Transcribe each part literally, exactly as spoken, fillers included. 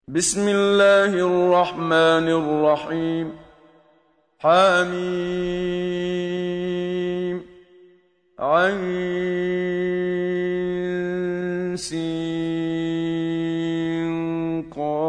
بسم الله الرحمن الرحيم. حميم عين سين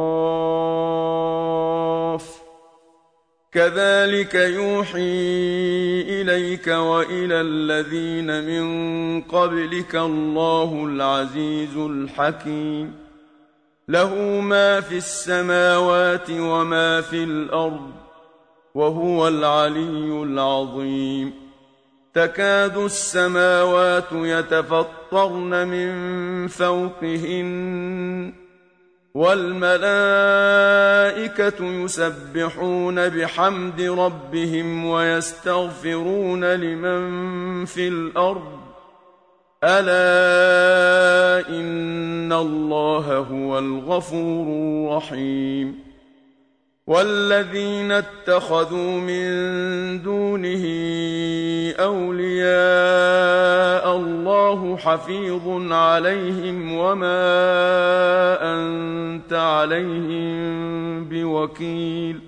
قاف كذلك يوحي إليك وإلى الذين من قبلك الله العزيز الحكيم. له ما في السماوات وما في الأرض وهو العلي العظيم. تكاد السماوات يتفطرن من فوقهن والملائكة يسبحون بحمد ربهم ويستغفرون لمن في الأرض ألا إن الله هو الغفور الرحيم. والذين اتخذوا من دونه أولياء الله حفيظ عليهم وما أنت عليهم بوكيل.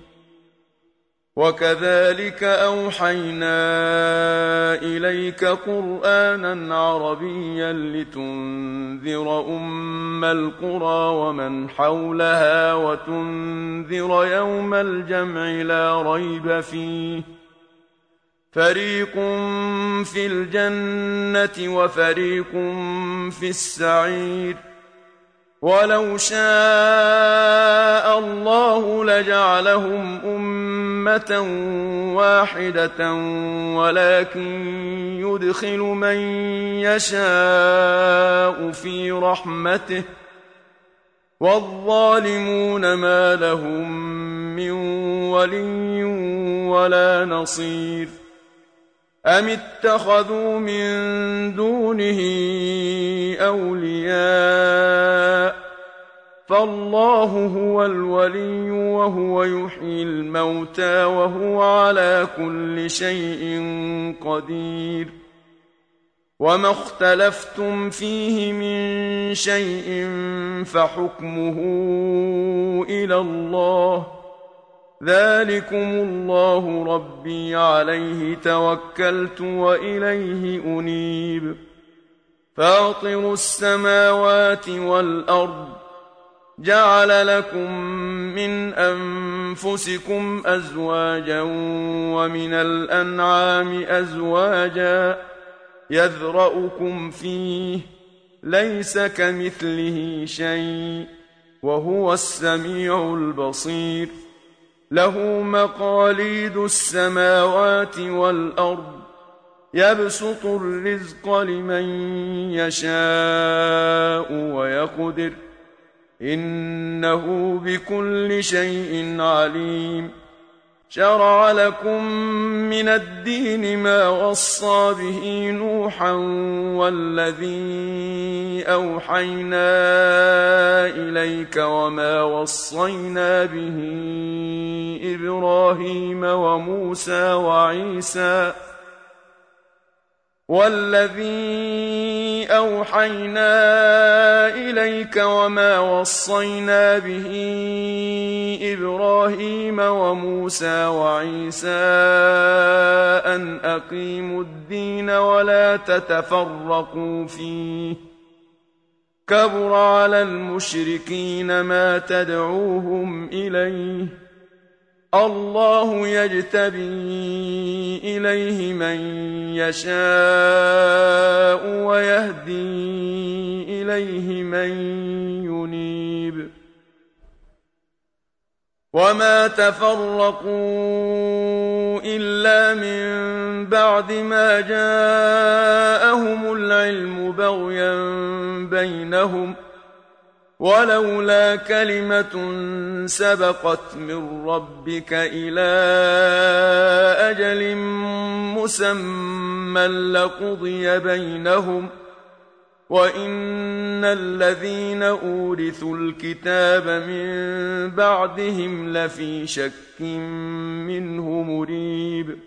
وكذلك أوحينا إليك قرآنا عربيا لتنذر أم القرى ومن حولها وتنذر يوم الجمع لا ريب فيه فريق في الجنة وفريق في السعير. ولو شاء الله لجعلهم أمة واحدة ولكن يدخل من يشاء في رحمته والظالمون ما لهم من ولي ولا نصير. أم اتخذوا من دونه أولياء فالله هو الولي وهو يحيي الموتى وهو على كل شيء قدير. وما اختلفتم فيه من شيء فحكمه إلى الله ذلكم الله ربي عليه توكلت وإليه أنيب. فاطر السماوات والأرض جعل لكم من أنفسكم أزواجا ومن الأنعام أزواجا يذرأكم فيه ليس كمثله شيء وهو السميع البصير. له مقاليد السماوات والأرض يبسط الرزق لمن يشاء ويقدر إنه بكل شيء عليم. شرع لكم من الدين ما وصى به نوحا والذي أوحينا إليك وما وصينا به إبراهيم وموسى وعيسى والذي أوحينا إليك وما وصينا به إبراهيم وموسى وعيسى أن أقيموا الدين ولا تتفرقوا فيه كبر على المشركين ما تدعوهم إليه الله يجتبي إليه من يشاء ويهدي إليه من ينيب. وما تفرقوا إلا من بعد ما جاءهم العلم بغيا بينهم ولولا كلمة سبقت من ربك إلى أجل مسمى لقضي بينهم وإن الذين أورثوا الكتاب من بعدهم لفي شك منه مريب.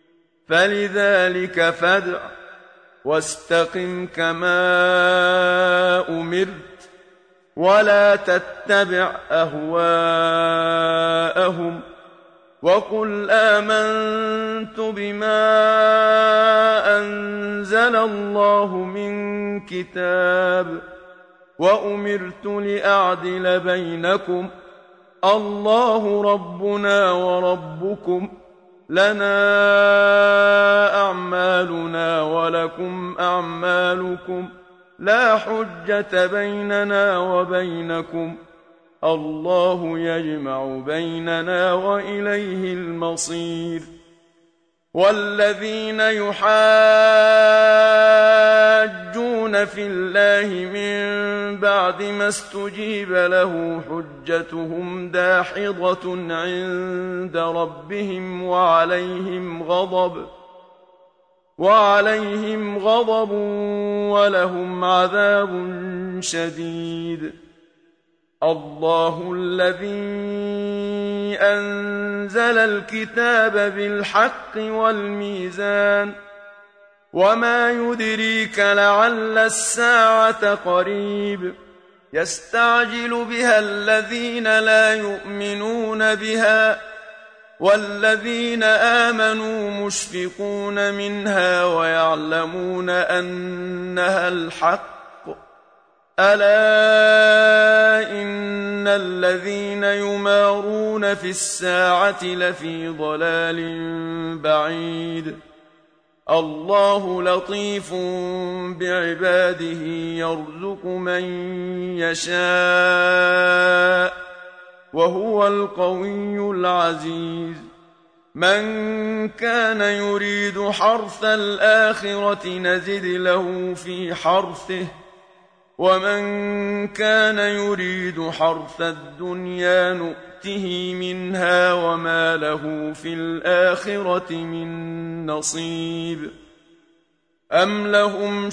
فلذلك فادع واستقم كما أمرت ولا تتبع أهواءهم وقل آمنت بما أنزل الله من كتاب وأمرت لأعدل بينكم الله ربنا وربكم لنا أعمالنا ولكم أعمالكم لا حجة بيننا وبينكم الله يجمع بيننا وإليه المصير. والذين يحاجون في الله من بعد ما استجيب له حجتهم داحضة عند ربهم وعليهم غضب وعليهم غضب ولهم عذاب شديد. الله الذي أنزل الكتاب بالحق والميزان وما يدريك لعل الساعة قريب يستعجل بها الذين لا يؤمنون بها والذين آمنوا مشفقون منها ويعلمون أنها الحق ألا إن الذين يمارون في الساعة لفي ضلال بعيد. الله لطيف بعباده يرزق من يشاء وهو القوي العزيز. من كان يريد حرث الآخرة نزد له في حرثه ومن كان يريد حرث الدنيا نؤته منها وما له في الآخرة من نصيب. أم لهم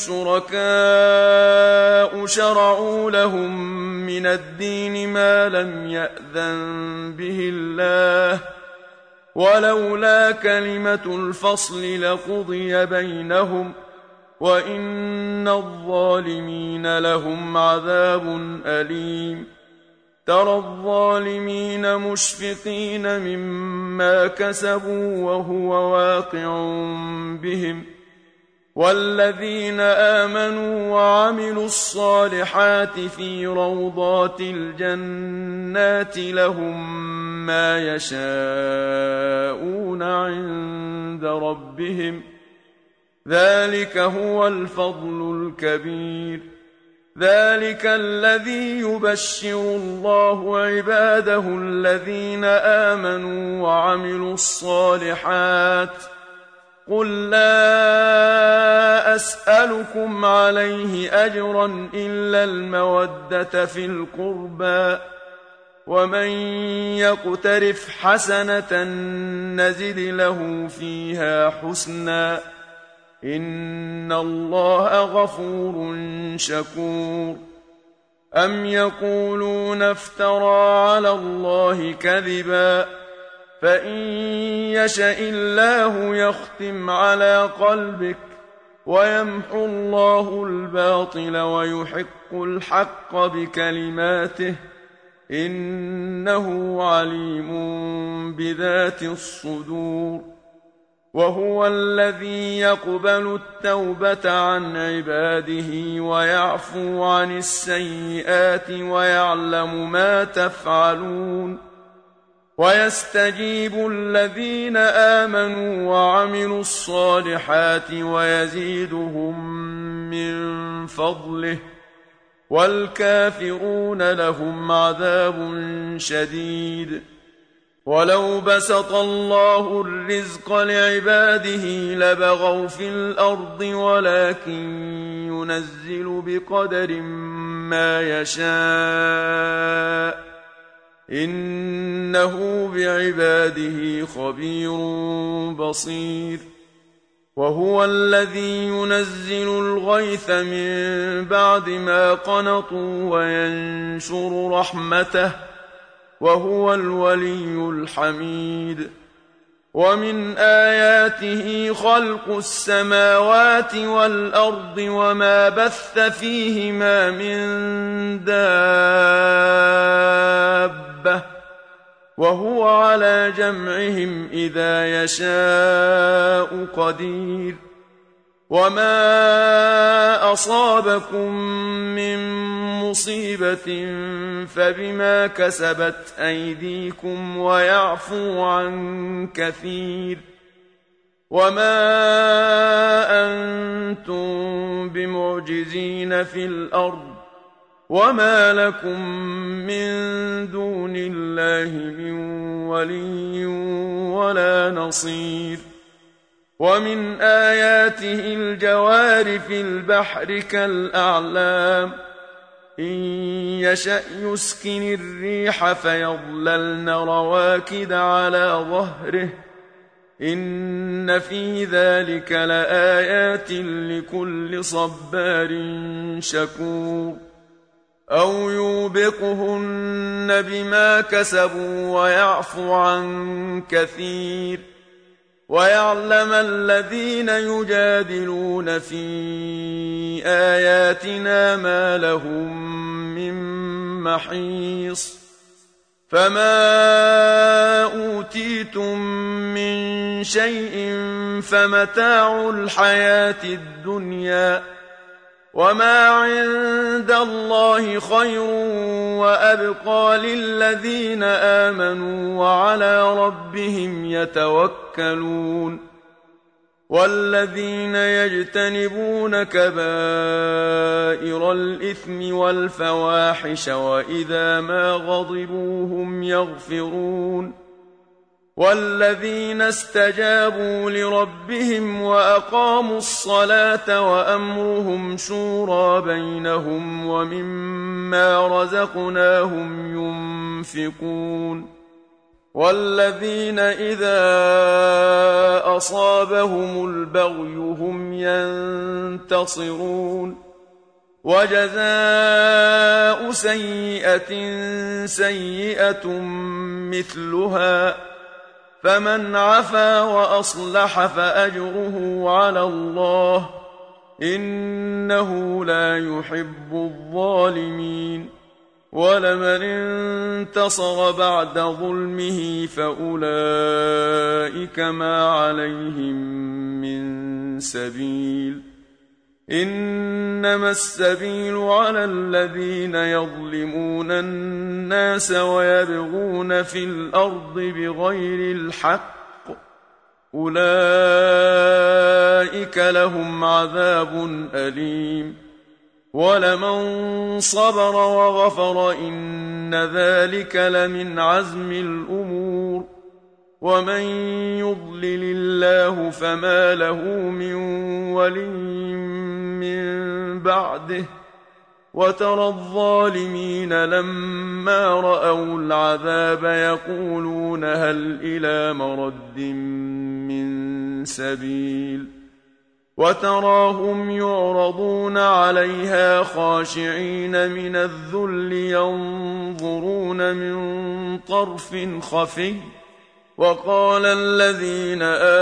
شركاء شرعوا لهم من الدين ما لم يأذن به الله ولولا كلمة الفصل لقضي بينهم وإن الظالمين لهم عذاب أليم. ترى الظالمين مشفقين مما كسبوا وهو واقع بهم والذين آمنوا وعملوا الصالحات في روضات الجنات لهم ما يشاءون عند ربهم ذلك هو الفضل الكبير. ذلك الذي يبشر الله عباده الذين آمنوا وعملوا الصالحات قل لا أسألكم عليه أجرا إلا المودة في القربى ومن يقترف حسنة نزد له فيها حسنا إن الله غفور شكور. أم يقولون افترى على الله كذبا فإن يشأ الله يختم على قلبك ويمحو الله الباطل ويحق الحق بكلماته إنه عليم بذات الصدور. وهو الذي يقبل التوبة عن عباده ويعفو عن السيئات ويعلم ما تفعلون ويستجيب الذين آمنوا وعملوا الصالحات ويزيدهم من فضله والكافرون لهم عذاب شديد. ولو بسط الله الرزق لعباده لبغوا في الأرض ولكن ينزل بقدر ما يشاء إنه بعباده خبير بصير. وهو الذي ينزل الغيث من بعد ما قنطوا وينشر رحمته وهو الولي الحميد. ومن آياته خلق السماوات والأرض وما بث فيهما من دابة وهو على جمعهم إذا يشاء قدير وما أصابكم من مصيبة فبما كسبت أيديكم ويعفو عن كثير وما أنتم بمعجزين في الأرض وما لكم من دون الله من ولي ولا نصير ومن آياته الجوار في البحر كالأعلام إن يشأ يسكن الريح فيظللن رواكد على ظهره إن في ذلك لآيات لكل صبار شكور أو يوبقهن بما كسبوا ويعفو عن كثير ويعلم الذين يجادلون في آياتنا ما لهم من محيص فما أوتيتم من شيء فمتاع الحياة الدنيا وما عند الله خير وأبقى للذين آمنوا وعلى ربهم يتوكلون والذين يجتنبون كبائر الإثم والفواحش وإذا ما غضبوا هم يغفرون والذين استجابوا لربهم وأقاموا الصلاة وأمرهم شورى بينهم ومما رزقناهم ينفقون والذين إذا أصابهم البغي هم ينتصرون وجزاء سيئة سيئة مثلها فمن عفا وأصلح فأجره على الله إنه لا يحب الظالمين ولمن انتصر بعد ظلمه فأولئك ما عليهم من سبيل إنما السبيل على الذين يظلمون الناس ويبغون في الأرض بغير الحق أولئك لهم عذاب أليم ولمن صبر وغفر إن ذلك لمن عزم الأمور ومن يضلل الله فما له من ولي من بعده وترى الظالمين لما رأوا العذاب يقولون هل إلى مرد من سبيل وتراهم يعرضون عليها خاشعين من الذل ينظرون من طرف خفي وقال الذين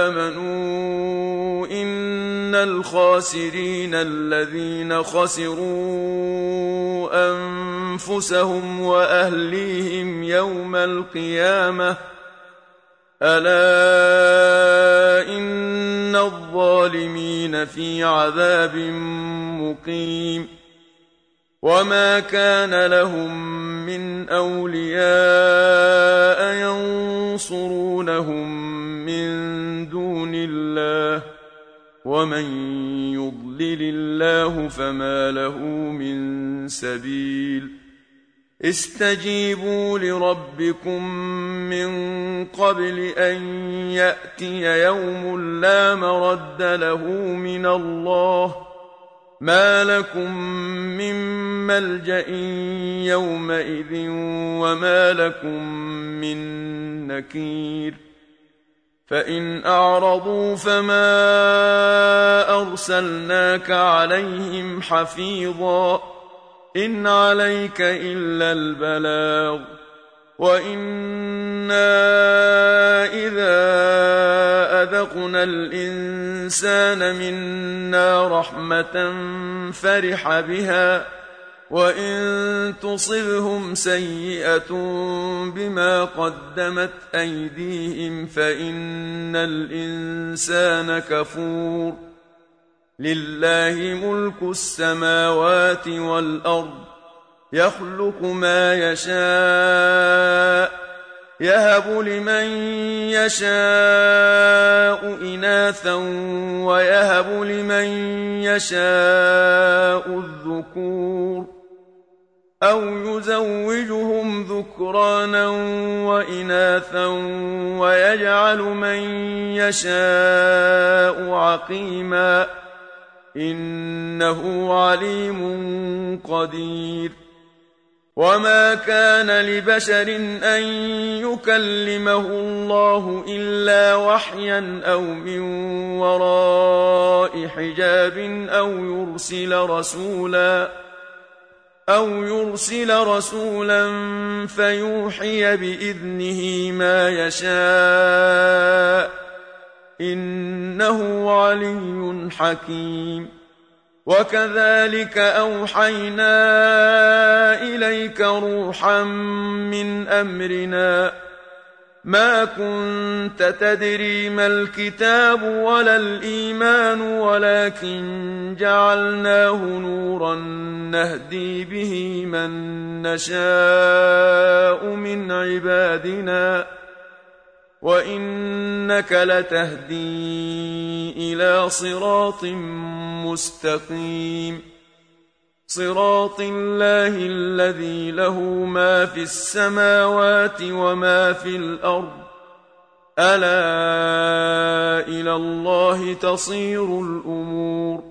آمنوا إن الخاسرين الذين خسروا أنفسهم وأهليهم يوم القيامة ألا إن الظالمين في عذاب مقيم وما كان لهم من أولياء ينصرونهم من دون الله ومن يضلل الله فما له من سبيل استجيبوا لربكم من قبل أن يأتي يوم لا مرد له من الله ما لكم من ملجأ يومئذ وما لكم من نكير فإن أعرضوا فما أرسلناك عليهم حفيظا إن عليك إلا البلاغ وإنا إذا الإنسان منا رحمة فرح بها وإن تصبهم سيئة بما قدمت أيديهم فإن الإنسان كفور لله ملك السماوات والأرض يخلق ما يشاء يهب لمن يشاء إناثا ويهب لمن يشاء الذكور أو يزوجهم ذكرانا وإناثا ويجعل من يشاء عقيما إنه عليم قدير وما كان لبشر أن يكلمه الله إلا وحيا أو من وراء حجاب أو يرسل رسولا أو يرسل رسولا فيوحي بإذنه ما يشاء إنه علي حكيم وكذلك أوحينا إليك روحا من أمرنا ما كنت تدري ما الكتاب ولا الإيمان ولكن جعلناه نورا نهدي به من نشاء من عبادنا وإنك لتهدي إلى صراط مستقيم صراط الله الذي له ما في السماوات وما في الأرض ألا إلى الله تصير الأمور